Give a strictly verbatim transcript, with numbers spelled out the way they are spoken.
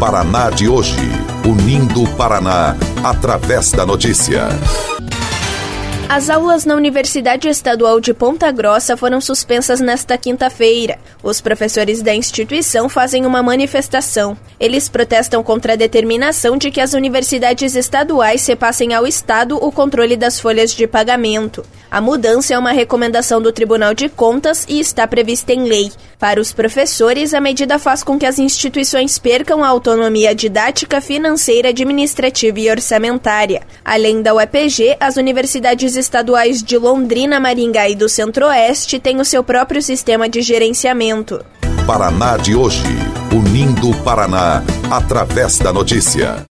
Paraná de hoje, unindo o Paraná através da notícia. As aulas na Universidade Estadual de Ponta Grossa foram suspensas nesta quinta-feira. Os professores da instituição fazem uma manifestação. Eles protestam contra a determinação de que as universidades estaduais repassem ao Estado o controle das folhas de pagamento. A mudança é uma recomendação do Tribunal de Contas e está prevista em lei. Para os professores, a medida faz com que as instituições percam a autonomia didática, financeira, administrativa e orçamentária. Além da U E P G, as universidades estaduais de Londrina, Maringá e do Centro-Oeste têm o seu próprio sistema de gerenciamento. Paraná de hoje, unindo o Paraná através da notícia.